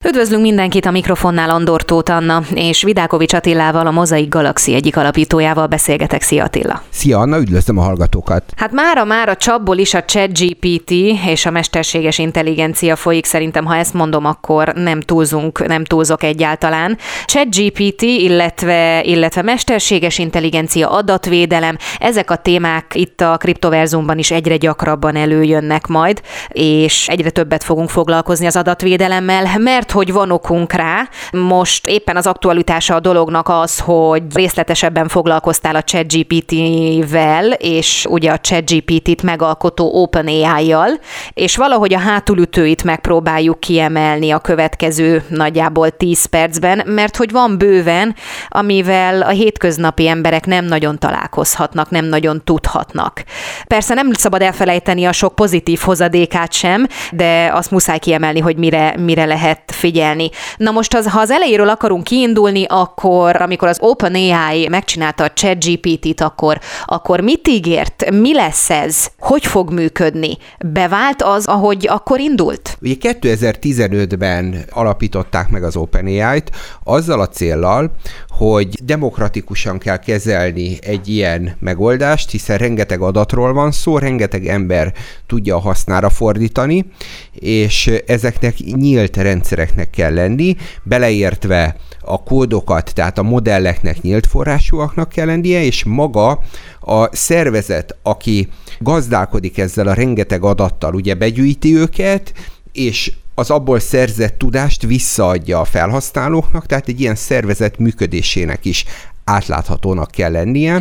Üdvözlünk mindenkit, a mikrofonnál Andor Tóth Anna, és Vidákovics Attilával, a Mosaic Galaxy egyik alapítójával beszélgetek. Szia Attila! Szia Anna, üdvözlöm a hallgatókat! Hát mára csapból is a ChatGPT és a mesterséges intelligencia folyik, szerintem ha ezt mondom, akkor nem túlzok egyáltalán. ChatGPT, illetve mesterséges intelligencia, adatvédelem, ezek a témák itt a Kriptoverzumban is egyre gyakrabban előjönnek majd, és egyre többet fogunk foglalkozni az adatvédelemmel, mert hogy van okunk rá. Most éppen az aktualitása a dolognak az, hogy részletesebben foglalkoztál a ChatGPT-vel, és ugye a ChatGPT-t megalkotó OpenAI-jal, és valahogy a hátulütőit megpróbáljuk kiemelni a következő nagyjából 10 percben, mert hogy van bőven, amivel a hétköznapi emberek nem nagyon találkozhatnak, nem nagyon tudhatnak. Persze nem szabad elfelejteni a sok pozitív hozadékát sem, de azt muszáj kiemelni, hogy mire lehet figyelni. Na most, ha az elejéről akarunk kiindulni, akkor amikor az OpenAI megcsinálta a ChatGPT-t, akkor mit ígért? Mi lesz ez? Hogy fog működni? Bevált az, ahogy akkor indult? Ugye 2015-ben alapították meg az OpenAI-t azzal a céllal, hogy demokratikusan kell kezelni egy ilyen megoldást, hiszen rengeteg adatról van szó, rengeteg ember tudja a hasznára fordítani, és ezeknek nyílt rendszereknek kell lenni, beleértve a kódokat, tehát a modelleknek nyílt forrásúaknak kell lennie, és maga a szervezet, aki gazdálkodik ezzel a rengeteg adattal, ugye begyűjti őket, és az abból szerzett tudást visszaadja a felhasználóknak, tehát egy ilyen szervezet működésének is átláthatónak kell lennie.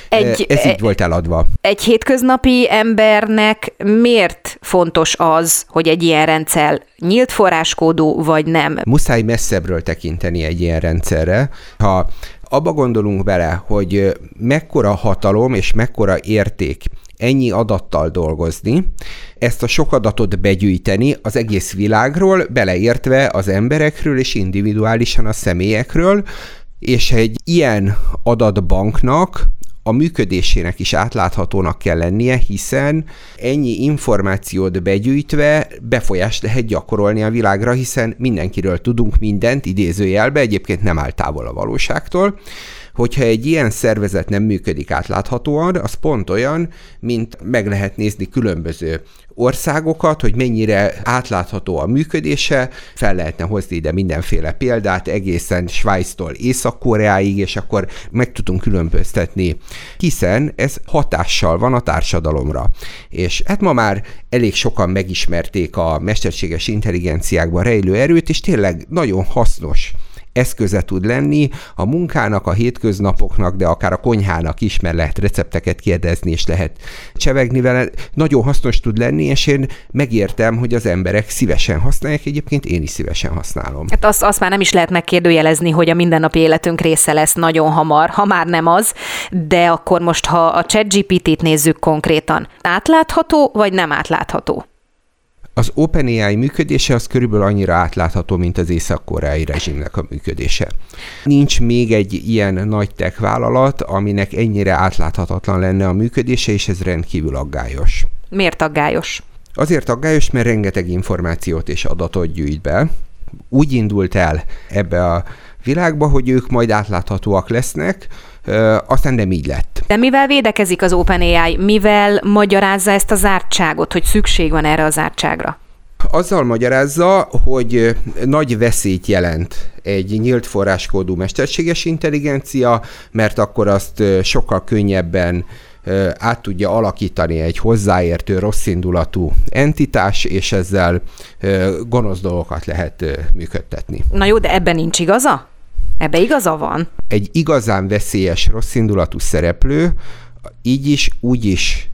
Ez így volt eladva. Egy hétköznapi embernek miért fontos az, hogy egy ilyen rendszer nyílt forráskódú, vagy nem? Muszáj messzebbről tekinteni egy ilyen rendszerre. Ha abba gondolunk bele, hogy mekkora hatalom és mekkora érték ennyi adattal dolgozni, ezt a sok adatot begyűjteni az egész világról, beleértve az emberekről és individuálisan a személyekről, és egy ilyen adatbanknak a működésének is átláthatónak kell lennie, hiszen ennyi információt begyűjtve befolyást lehet gyakorolni a világra, hiszen mindenkiről tudunk mindent, idézőjelbe, egyébként nem áll távol a valóságtól. Hogyha egy ilyen szervezet nem működik átláthatóan, az pont olyan, mint meg lehet nézni különböző országokat, hogy mennyire átlátható a működése, fel lehetne hozni ide mindenféle példát, egészen Svájctól Észak-Koreáig, és akkor meg tudunk különböztetni, hiszen ez hatással van a társadalomra. És hát ma már elég sokan megismerték a mesterséges intelligenciákban rejlő erőt, és tényleg nagyon hasznos eszköze tud lenni a munkának, a hétköznapoknak, de akár a konyhának is, mert lehet recepteket kérdezni, és lehet csevegni vele. Nagyon hasznos tud lenni, és én megértem, hogy az emberek szívesen használják, egyébként én is szívesen használom. Hát azt már nem is lehet megkérdőjelezni, hogy a mindennapi életünk része lesz nagyon hamar, ha már nem az, de akkor most, ha a ChatGPT-t nézzük konkrétan, átlátható vagy nem átlátható? Az OpenAI működése az körülbelül annyira átlátható, mint az észak-koreai rezsimnek a működése. Nincs még egy ilyen nagy tech vállalat, aminek ennyire átláthatatlan lenne a működése, és ez rendkívül aggályos. Miért aggályos? Azért aggályos, mert rengeteg információt és adatot gyűjt be. Úgy indult el ebbe a világba, hogy ők majd átláthatóak lesznek, aztán nem így lett. De mivel védekezik az OpenAI? Mivel magyarázza ezt a zártságot, hogy szükség van erre a zártságra? Azzal magyarázza, hogy nagy veszélyt jelent egy nyílt forráskódú mesterséges intelligencia, mert akkor azt sokkal könnyebben át tudja alakítani egy hozzáértő, rosszindulatú entitás, és ezzel gonosz dolgokat lehet működtetni. Na jó, de ebben nincs igaza? Ebbe igaza van? Egy igazán veszélyes, rosszindulatú szereplő így is, úgy is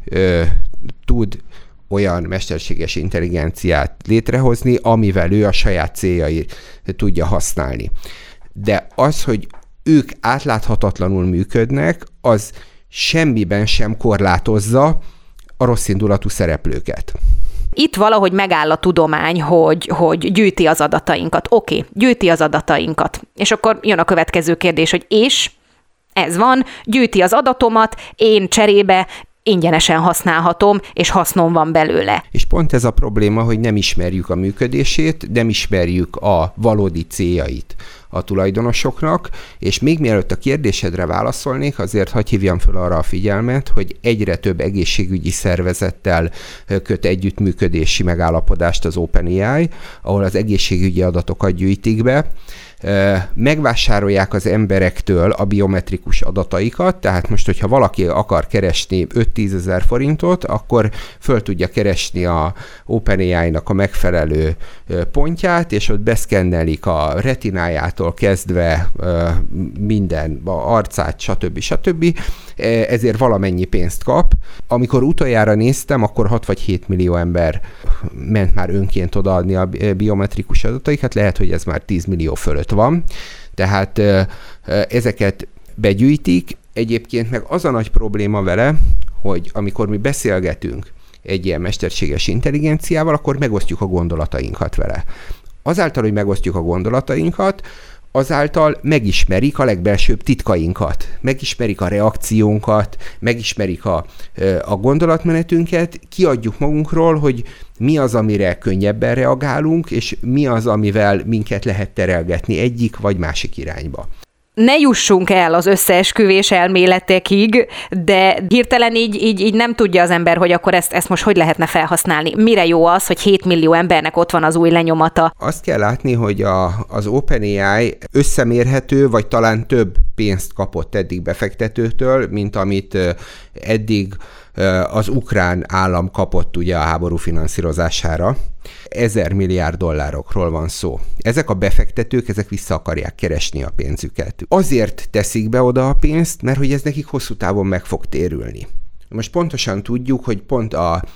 tud olyan mesterséges intelligenciát létrehozni, amivel ő a saját céljait tudja használni. De az, hogy ők átláthatatlanul működnek, az semmiben sem korlátozza a rosszindulatú szereplőket. Itt valahogy megáll a tudomány, hogy gyűjti az adatainkat. Oké, gyűjti az adatainkat. És akkor jön a következő kérdés, hogy és ez van, gyűjti az adatomat, én cserébe ingyenesen használhatom, és hasznom van belőle. És pont ez a probléma, hogy nem ismerjük a működését, nem ismerjük a valódi céljait a tulajdonosoknak, és még mielőtt a kérdésedre válaszolnék, azért hadd hívjam föl arra a figyelmet, hogy egyre több egészségügyi szervezettel köt együttműködési megállapodást az OpenAI, ahol az egészségügyi adatokat gyűjtik be, megvásárolják az emberektől a biometrikus adataikat, tehát most, hogyha valaki akar keresni 5-10 ezer forintot, akkor föl tudja keresni a OpenAI-nak a megfelelő pontját, és ott beszkennelik a retinájától kezdve minden, a arcát, stb. Ezért valamennyi pénzt kap. Amikor utoljára néztem, akkor 6 vagy 7 millió ember ment már önként odaadni a biometrikus adataikat, lehet, hogy ez már 10 millió fölött van. Tehát ezeket begyűjtik. Egyébként meg az a nagy probléma vele, hogy amikor mi beszélgetünk egy ilyen mesterséges intelligenciával, akkor megosztjuk a gondolatainkat vele. Azáltal, hogy megosztjuk a gondolatainkat, azáltal megismerik a legbelsőbb titkainkat, megismerik a reakciónkat, megismerik a gondolatmenetünket, kiadjuk magunkról, hogy mi az, amire könnyebben reagálunk, és mi az, amivel minket lehet terelgetni egyik vagy másik irányba. Ne jussunk el az összeesküvés elméletekig, de hirtelen így nem tudja az ember, hogy akkor ezt most hogy lehetne felhasználni. Mire jó az, hogy 7 millió embernek ott van az új lenyomata? Azt kell látni, hogy az OpenAI összemérhető, vagy talán több pénzt kapott eddig befektetőtől, mint amit eddig az ukrán állam kapott ugye a háború finanszírozására. 1000 milliárd dollárokról van szó. Ezek a befektetők, ezek vissza akarják keresni a pénzüket. Azért teszik be oda a pénzt, mert hogy ez nekik hosszú távon meg fog térülni. Most pontosan tudjuk, hogy pont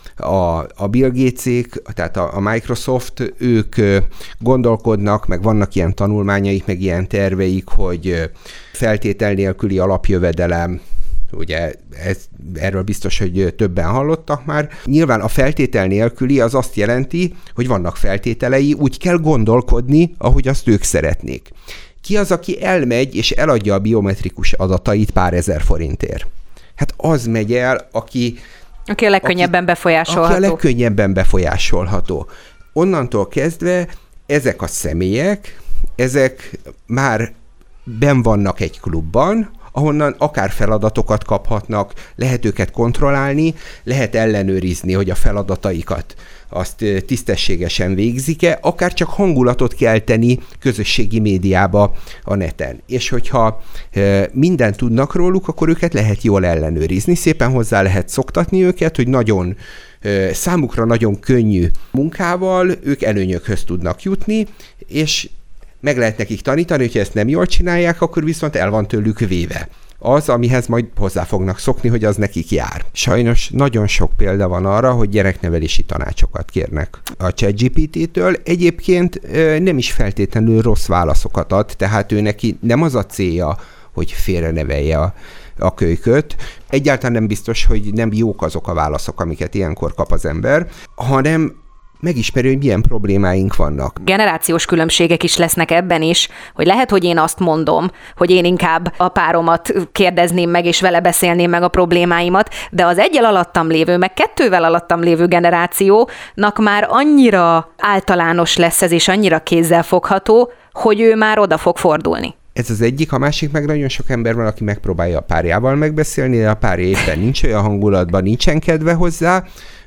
a Bill Gates-ék, tehát a Microsoft, ők gondolkodnak, meg vannak ilyen tanulmányaik, meg ilyen terveik, hogy feltétel nélküli alapjövedelem, ugye erről biztos, hogy többen hallottak már. Nyilván a feltétel nélküli az azt jelenti, hogy vannak feltételei, úgy kell gondolkodni, ahogy azt ők szeretnék. Ki az, aki elmegy és eladja a biometrikus adatait pár ezer forintért? Hát az megy el, aki a legkönnyebben befolyásolható. Aki a legkönnyebben befolyásolható. Onnantól kezdve ezek a személyek, ezek már benn vannak egy klubban, ahonnan akár feladatokat kaphatnak, lehet őket kontrollálni, lehet ellenőrizni, hogy a feladataikat azt tisztességesen végzik-e, akár csak hangulatot kelteni közösségi médiába a neten. És hogyha mindent tudnak róluk, akkor őket lehet jól ellenőrizni, szépen hozzá lehet szoktatni őket, hogy számukra nagyon könnyű munkával ők előnyökhöz tudnak jutni, és meg lehet nekik tanítani, hogyha ezt nem jól csinálják, akkor viszont el van tőlük véve. Az, amihez majd hozzá fognak szokni, hogy az nekik jár. Sajnos nagyon sok példa van arra, hogy gyereknevelési tanácsokat kérnek a ChatGPT-től. Egyébként nem is feltétlenül rossz válaszokat ad, tehát ő neki nem az a célja, hogy félrenevelje a kölyköt. Egyáltalán nem biztos, hogy nem jók azok a válaszok, amiket ilyenkor kap az ember, hanem megismeri, hogy milyen problémáink vannak. Generációs különbségek is lesznek ebben is, hogy lehet, hogy én azt mondom, hogy én inkább a páromat kérdezném meg, és vele beszélném meg a problémáimat, de az 1-el alattam lévő, meg 2-vel alattam lévő generációnak már annyira általános lesz ez, és annyira kézzelfogható, hogy ő már oda fog fordulni. Ez az egyik, a másik meg nagyon sok ember van, aki megpróbálja a párjával megbeszélni, de a párja éppen nincs olyan hangulatban, nincsen kedve hozzá,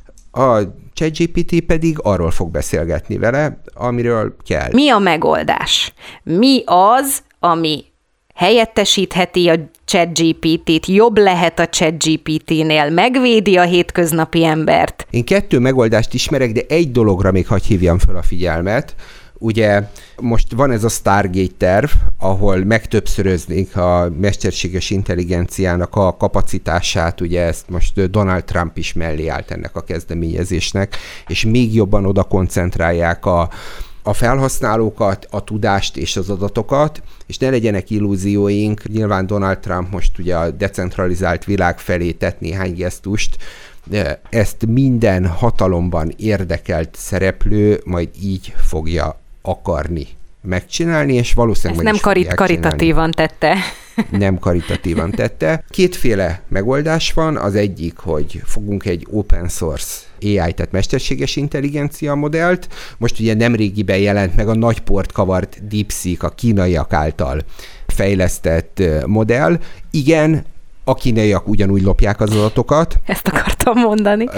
a ChatGPT pedig arról fog beszélgetni vele, amiről kell. Mi a megoldás? Mi az, ami helyettesítheti a ChatGPT-t, jobb lehet a ChatGPT-nél, megvédi a hétköznapi embert? Én 2 megoldást ismerek, de egy dologra még hadd hívjam fel a figyelmet. Ugye most van ez a Stargate terv, ahol megtöbbszöröznék a mesterséges intelligenciának a kapacitását, ugye ezt most Donald Trump is mellé állt ennek a kezdeményezésnek, és még jobban oda koncentrálják a felhasználókat, a tudást és az adatokat, és ne legyenek illúzióink, nyilván Donald Trump most ugye a decentralizált világ felé tett néhány gesztust, ezt minden hatalomban érdekelt szereplő majd így fogja akarni megcsinálni, és valószínűleg ezt nem karitatívan tette. Nem karitatívan tette. Kétféle megoldás van, az egyik, hogy fogunk egy open source AI, tehát mesterséges intelligencia modellt. Most ugye nemrégiben jelent meg a nagy port kavart DeepSeek, a kínaiak által fejlesztett modell. Igen, a kínaiak ugyanúgy lopják az adatokat. Ezt akartam mondani.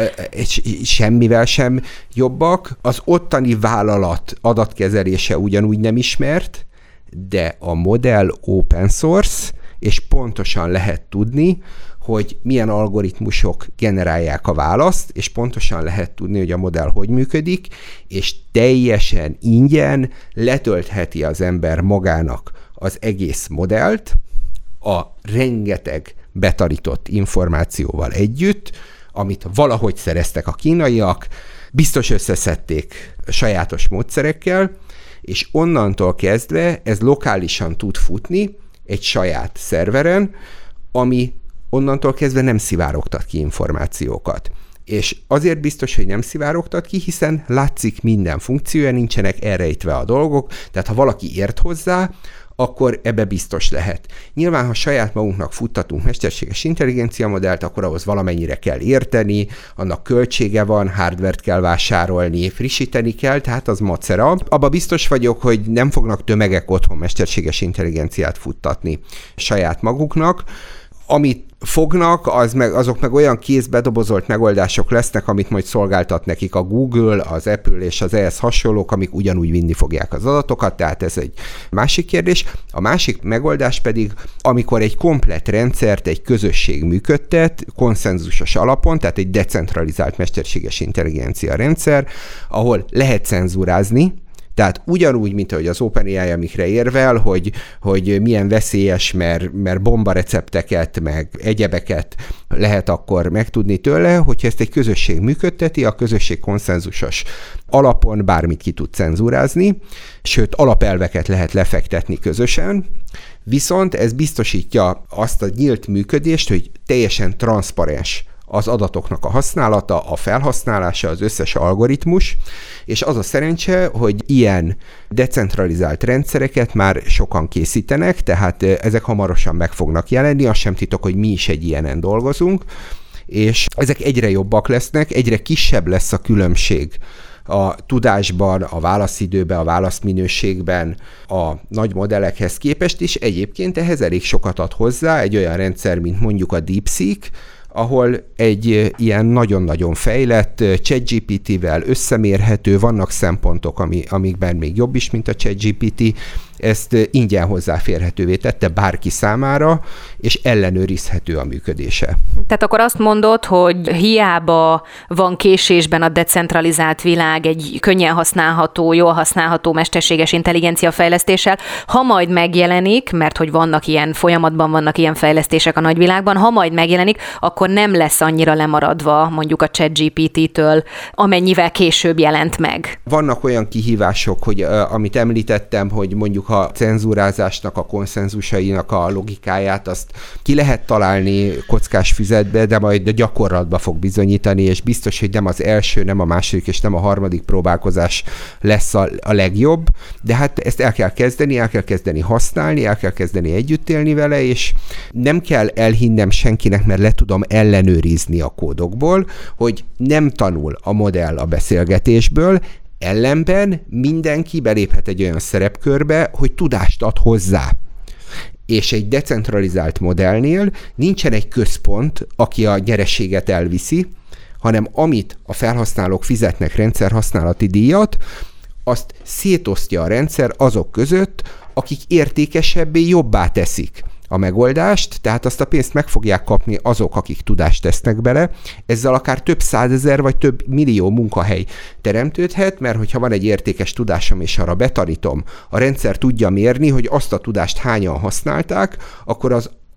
Semmivel sem jobbak. Az ottani vállalat adatkezelése ugyanúgy nem ismert, de a modell open source, és pontosan lehet tudni, hogy milyen algoritmusok generálják a választ, és pontosan lehet tudni, hogy a modell hogy működik, és teljesen ingyen letöltheti az ember magának az egész modellt, a rengeteg betarított információval együtt, amit valahogy szereztek a kínaiak, biztos összeszedték sajátos módszerekkel, és onnantól kezdve ez lokálisan tud futni egy saját szerveren, ami onnantól kezdve nem szivárogtat ki információkat. És azért biztos, hogy nem szivárogtat ki, hiszen látszik minden funkciója, nincsenek elrejtve a dolgok, tehát ha valaki ért hozzá, akkor ebbe biztos lehet. Nyilván, ha saját magunknak futtatunk mesterséges intelligencia modellt, akkor ahhoz valamennyire kell érteni, annak költsége van, hardvert kell vásárolni, frissíteni kell, tehát az macera. Abba biztos vagyok, hogy nem fognak tömegek otthon mesterséges intelligenciát futtatni saját maguknak. Amit fognak, azok meg olyan kézbedobozolt megoldások lesznek, amit majd szolgáltat nekik a Google, az Apple és az ehhez hasonlók, amik ugyanúgy vinni fogják az adatokat, tehát ez egy másik kérdés. A másik megoldás pedig, amikor egy komplett rendszert egy közösség működtet, konszenzusos alapon, tehát egy decentralizált mesterséges intelligencia rendszer, ahol lehet cenzúrázni. Tehát ugyanúgy, mint ahogy az OpenAI, amikre érvel, hogy milyen veszélyes, mert bombarecepteket, meg egyebeket lehet akkor megtudni tőle, hogyha ezt egy közösség működteti, a közösség konszenzusos alapon bármit ki tud cenzúrázni, sőt, alapelveket lehet lefektetni közösen, viszont ez biztosítja azt a nyílt működést, hogy teljesen transzparens az adatoknak a használata, a felhasználása, az összes algoritmus, és az a szerencse, hogy ilyen decentralizált rendszereket már sokan készítenek, tehát ezek hamarosan meg fognak jelenni, az sem titok, hogy mi is egy ilyenen dolgozunk, és ezek egyre jobbak lesznek, egyre kisebb lesz a különbség a tudásban, a válaszidőben, a válaszminőségben a nagy modellekhez képest, és egyébként ehhez elég sokat ad hozzá egy olyan rendszer, mint mondjuk a DeepSeek, ahol egy ilyen nagyon-nagyon fejlett ChatGPT-vel összemérhető, vannak szempontok, amikben még jobb is, mint a ChatGPT, ezt ingyen hozzáférhetővé tette bárki számára, és ellenőrizhető a működése. Tehát akkor azt mondod, hogy hiába van késésben a decentralizált világ egy könnyen használható, jól használható mesterséges intelligencia fejlesztéssel, ha majd megjelenik, mert hogy vannak ilyen folyamatban, vannak ilyen fejlesztések a nagyvilágban, ha majd megjelenik, akkor nem lesz annyira lemaradva mondjuk a ChatGPT-től, amennyivel később jelent meg. Vannak olyan kihívások, hogy amit említettem, hogy mondjuk a cenzúrázásnak, a konszenzusainak a logikáját, azt ki lehet találni kockás füzetbe, de majd a gyakorlatba fog bizonyítani, és biztos, hogy nem az első, nem a második, és nem a harmadik próbálkozás lesz a legjobb, de hát ezt el kell kezdeni használni, el kell kezdeni együtt élni vele, és nem kell elhinnem senkinek, mert le tudom ellenőrizni a kódokból, hogy nem tanul a modell a beszélgetésből, ellenben mindenki beléphet egy olyan szerepkörbe, hogy tudást ad hozzá. És egy decentralizált modellnél nincsen egy központ, aki a nyereséget elviszi, hanem amit a felhasználók fizetnek rendszerhasználati díjat, azt szétosztja a rendszer azok között, akik értékesebbé, jobbá teszik a megoldást, tehát azt a pénzt meg fogják kapni azok, akik tudást tesznek bele. Ezzel akár több százezer vagy több millió munkahely teremtődhet, mert hogyha van egy értékes tudásom, és arra betanítom, a rendszer tudja mérni, hogy azt a tudást hányan használták, akkor az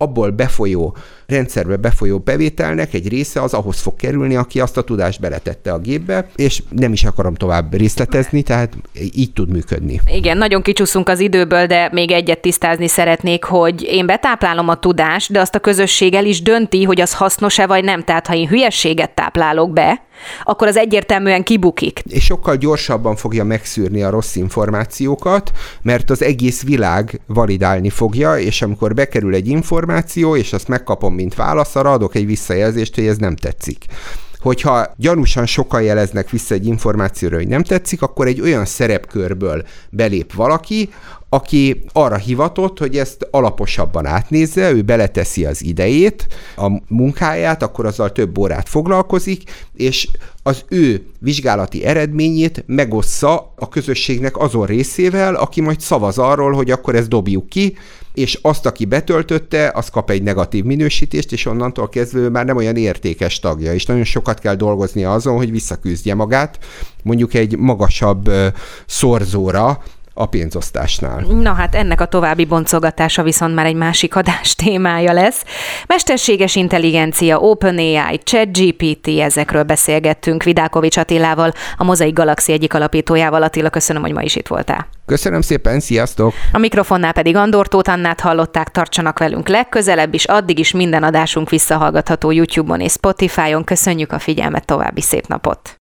abból rendszerbe befolyó bevételnek egy része az ahhoz fog kerülni, aki azt a tudást beletette a gépbe, és nem is akarom tovább részletezni, tehát így tud működni. Igen, nagyon kicsúszunk az időből, de még egyet tisztázni szeretnék, hogy én betáplálom a tudást, de azt a közösség el is dönti, hogy az hasznos-e vagy nem. Tehát ha én hülyességet táplálok be, akkor az egyértelműen kibukik. És sokkal gyorsabban fogja megszűrni a rossz információkat, mert az egész világ validálni fogja, és amikor bekerül egy információ, és azt megkapom, mint válasz, arra adok egy visszajelzést, hogy ez nem tetszik. Hogyha gyanúsan sokan jeleznek vissza egy információra, hogy nem tetszik, akkor egy olyan szerepkörből belép valaki, aki arra hivatott, hogy ezt alaposabban átnézze, ő beleteszi az idejét, a munkáját, akkor azzal több órát foglalkozik, és az ő vizsgálati eredményét megossza a közösségnek azon részével, aki majd szavaz arról, hogy akkor ezt dobjuk ki, és azt, aki betöltötte, az kap egy negatív minősítést, és onnantól kezdve már nem olyan értékes tagja, és nagyon sokat kell dolgoznia azon, hogy visszaküzdje magát, mondjuk egy magasabb szorzóra, a pénzosztásnál. Na hát ennek a további boncolgatása viszont már egy másik adás témája lesz. Mesterséges intelligencia, OpenAI, ChatGPT, ezekről beszélgettünk Vidákovics Attilával, a Mozaik Galaxy egyik alapítójával. Attila, köszönöm, hogy ma is itt voltál. Köszönöm szépen, sziasztok! A mikrofonnál pedig Andor Tóth Annát hallották, tartsanak velünk legközelebb is, addig is minden adásunk visszahallgatható YouTube-on és Spotify-on. Köszönjük a figyelmet, további szép napot!